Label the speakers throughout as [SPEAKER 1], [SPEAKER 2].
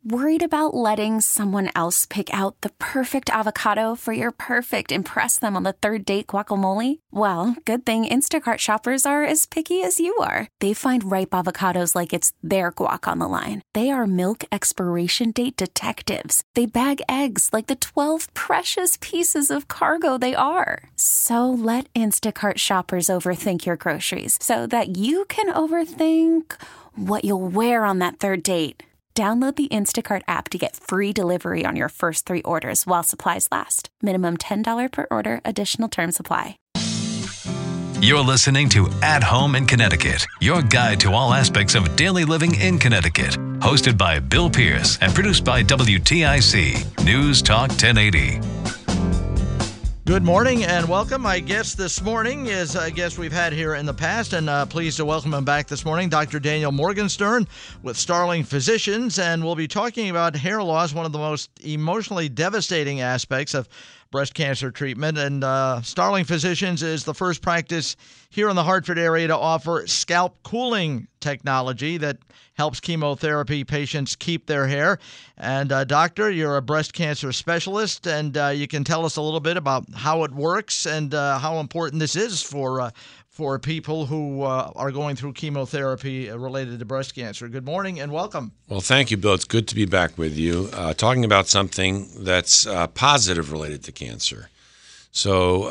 [SPEAKER 1] Worried about letting someone else pick out the perfect avocado for your perfect impress them on the third date guacamole? Well, good thing Instacart shoppers are as picky as you are. They find ripe avocados like it's their guac on the line. They are milk expiration date detectives. They bag eggs like the 12 precious pieces of cargo they are. So let Instacart shoppers overthink your groceries so that you can overthink what you'll wear on that third date. Download the Instacart app to get free delivery on your first 3 orders while supplies last. Minimum $10 per order. Additional terms apply.
[SPEAKER 2] You're listening to At Home in Connecticut, your guide to all aspects of daily living in Connecticut. Hosted by Bill Pierce and produced by WTIC News Talk 1080.
[SPEAKER 3] Good morning and welcome. My guest this morning is a guest we've had here in the past, and pleased to welcome him back this morning, Dr. Daniel Morgenstern with Starling Physicians, and we'll be talking about hair loss, one of the most emotionally devastating aspects of breast cancer treatment. And Starling Physicians is the first practice here in the Hartford area to offer scalp cooling technology that helps chemotherapy patients keep their hair. And doctor, you're a breast cancer specialist, and you can tell us a little bit about how it works and how important this is for people who are going through chemotherapy related to breast cancer. Good morning and welcome.
[SPEAKER 4] Well, thank you, Bill. It's good to be back with you, talking about something that's positive related to cancer. So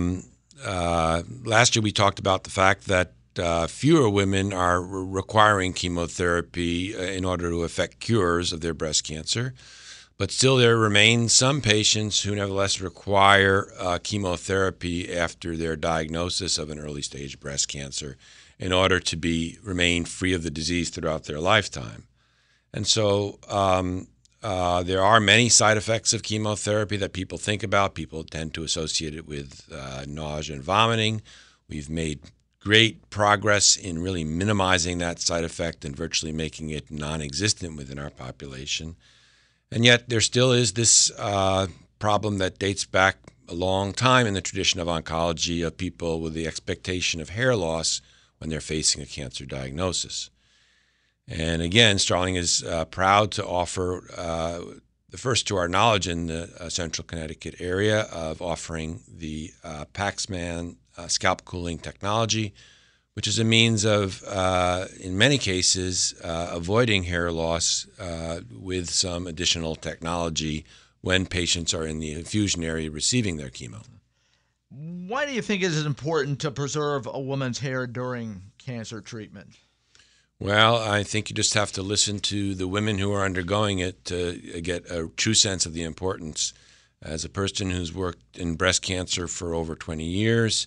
[SPEAKER 4] last year we talked about the fact that fewer women are requiring chemotherapy in order to effect cures of their breast cancer. But still, there remain some patients who nevertheless require chemotherapy after their diagnosis of an early stage breast cancer in order to remain free of the disease throughout their lifetime. And so there are many side effects of chemotherapy that people think about. People tend to associate it with nausea and vomiting. We've made great progress in really minimizing that side effect and virtually making it non-existent within our population. And yet there still is this problem that dates back a long time in the tradition of oncology of people with the expectation of hair loss when they're facing a cancer diagnosis. And again, Starling is proud to offer, the first to our knowledge in the central Connecticut area, of offering the Paxman scalp cooling technology, which is a means of, in many cases, avoiding hair loss with some additional technology when patients are in the infusion area receiving their chemo.
[SPEAKER 3] Why do you think it is important to preserve a woman's hair during cancer treatment?
[SPEAKER 4] Well, I think you just have to listen to the women who are undergoing it to get a true sense of the importance. As a person who's worked in breast cancer for over 20 years,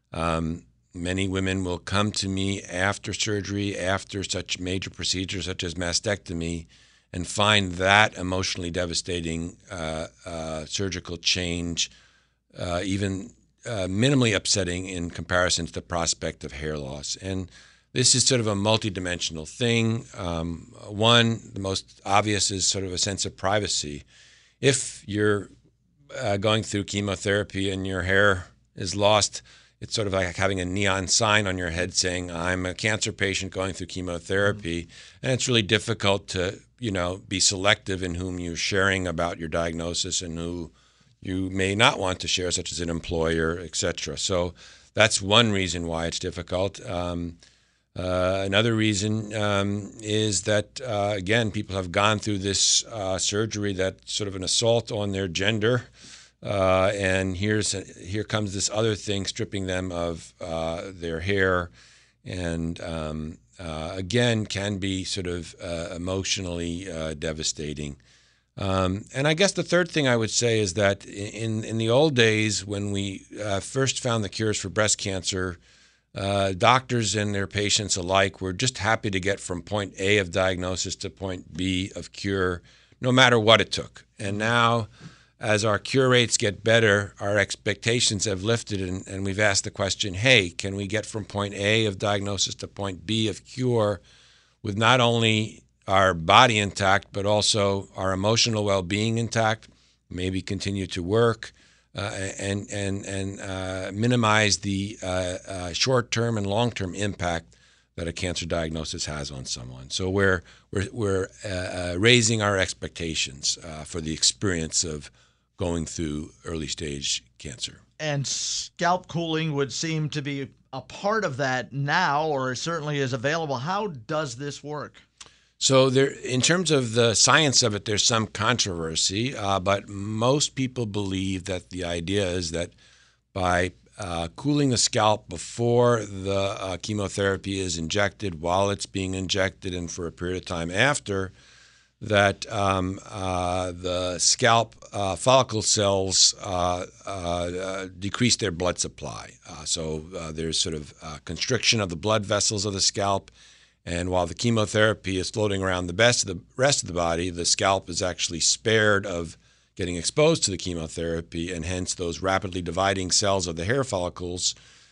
[SPEAKER 4] many women will come to me after surgery, after such major procedures such as mastectomy, and find that emotionally devastating surgical change even minimally upsetting in comparison to the prospect of hair loss. And this is sort of a multidimensional thing. One, the most obvious, is sort of a sense of privacy. If you're going through chemotherapy and your hair is lost, it's sort of like having a neon sign on your head saying, I'm a cancer patient going through chemotherapy. And it's really difficult to, be selective in whom you're sharing about your diagnosis and who you may not want to share, such as an employer, et cetera. So that's one reason why it's difficult. Another reason is that, again, people have gone through this surgery that's sort of an assault on their gender. And here comes this other thing stripping them of their hair, and again can be sort of emotionally devastating. And I guess the third thing I would say is that in the old days, when we first found the cures for breast cancer, doctors and their patients alike were just happy to get from point A of diagnosis to point B of cure, no matter what it took. And now, as our cure rates get better, our expectations have lifted, and we've asked the question, hey, can we get from point A of diagnosis to point B of cure with not only our body intact, but also our emotional well-being intact, maybe continue to work, and minimize the short-term and long-term impact that a cancer diagnosis has on someone. So we're raising our expectations for the experience of going through early stage cancer.
[SPEAKER 3] And scalp cooling would seem to be a part of that now, or certainly is available. How does this work?
[SPEAKER 4] So there, in terms of the science of it, there's some controversy, but most people believe that the idea is that by cooling the scalp before the chemotherapy is injected, while it's being injected, and for a period of time after, that the scalp follicle cells decrease their blood supply. So there's sort of constriction of the blood vessels of the scalp. And while the chemotherapy is floating around the rest of the body, the scalp is actually spared of getting exposed to the chemotherapy, and hence those rapidly dividing cells of the hair follicles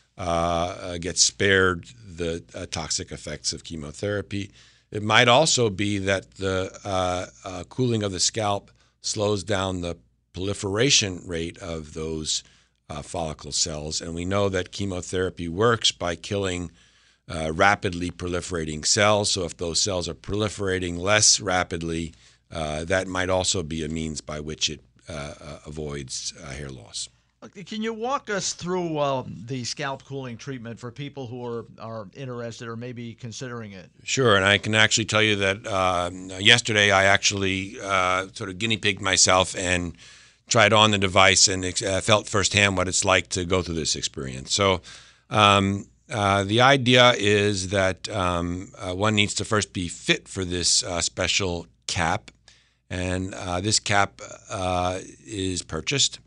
[SPEAKER 4] get spared the toxic effects of chemotherapy. It might also be that the cooling of the scalp slows down the proliferation rate of those follicle cells, and we know that chemotherapy works by killing rapidly proliferating cells. So if those cells are proliferating less rapidly, that might also be a means by which it avoids hair loss.
[SPEAKER 3] Can you walk us through the scalp cooling treatment for people who are interested or maybe considering it?
[SPEAKER 4] Sure, and I can actually tell you that yesterday I actually sort of guinea pigged myself and tried on the device and felt firsthand what it's like to go through this experience. So the idea is that one needs to first be fit for this special cap, and this cap is purchased.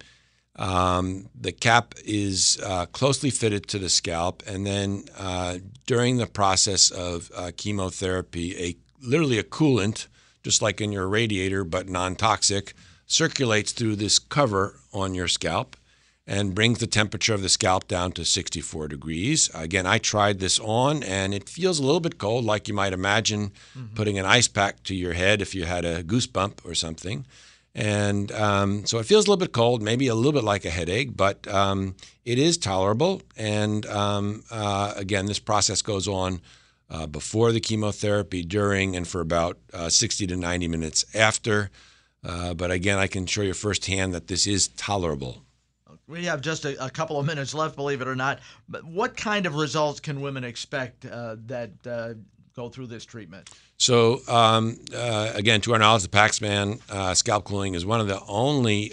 [SPEAKER 4] The cap is closely fitted to the scalp, and then during the process of chemotherapy, literally a coolant, just like in your radiator but non-toxic, circulates through this cover on your scalp and brings the temperature of the scalp down to 64 degrees. Again, I tried this on, and it feels a little bit cold, like you might imagine putting an ice pack to your head if you had a goosebump or something. And so it feels a little bit cold, maybe a little bit like a headache, but it is tolerable. And again, this process goes on before the chemotherapy, during, and for about 60 to 90 minutes after. But again, I can show you firsthand that this is tolerable.
[SPEAKER 3] We have just a couple of minutes left, believe it or not. But what kind of results can women expect that go through this treatment?
[SPEAKER 4] So, again, to our knowledge, the Paxman scalp cooling is one of the only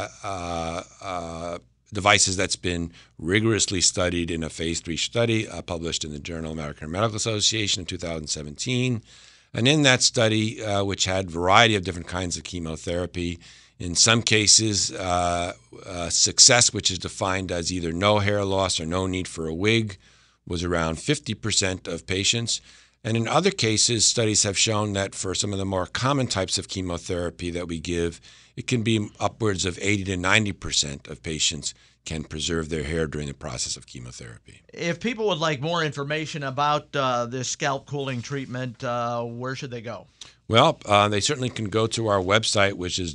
[SPEAKER 4] devices that's been rigorously studied in a phase 3 study published in the Journal of American Medical Association in 2017. And in that study, which had a variety of different kinds of chemotherapy, in some cases, success, which is defined as either no hair loss or no need for a wig, was around 50% of patients. And in other cases, studies have shown that for some of the more common types of chemotherapy that we give, it can be upwards of 80 to 90% of patients can preserve their hair during the process of chemotherapy.
[SPEAKER 3] If people would like more information about this scalp cooling treatment, where should they go?
[SPEAKER 4] Well, they certainly can go to our website, which is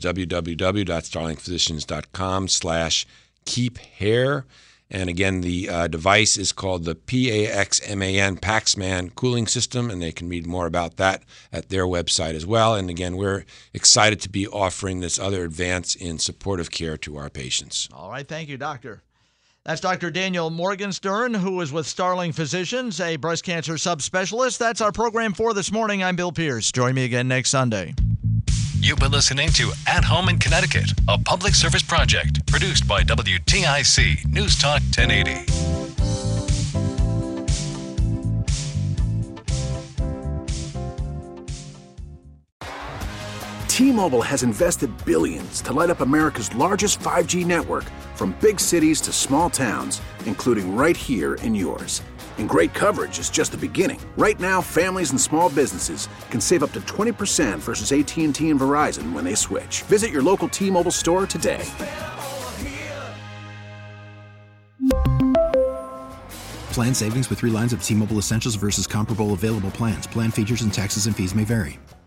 [SPEAKER 4] www.starlingphysicians.com/keephair. And again, the device is called the Paxman cooling system, and they can read more about that at their website as well. And again, we're excited to be offering this other advance in supportive care to our patients.
[SPEAKER 3] All right. Thank you, Doctor. That's Dr. Daniel Morgenstern, who is with Starling Physicians, a breast cancer subspecialist. That's our program for this morning. I'm Bill Pierce. Join me again next Sunday.
[SPEAKER 2] You've been listening to At Home in Connecticut, a public service project produced by WTIC News Talk 1080.
[SPEAKER 5] T-Mobile has invested billions to light up America's largest 5G network, from big cities to small towns, including right here in yours. And great coverage is just the beginning. Right now, families and small businesses can save up to 20% versus AT&T and Verizon when they switch. Visit your local T-Mobile store today.
[SPEAKER 6] Plan savings with 3 lines of T-Mobile Essentials versus comparable available plans. Plan features and taxes and fees may vary.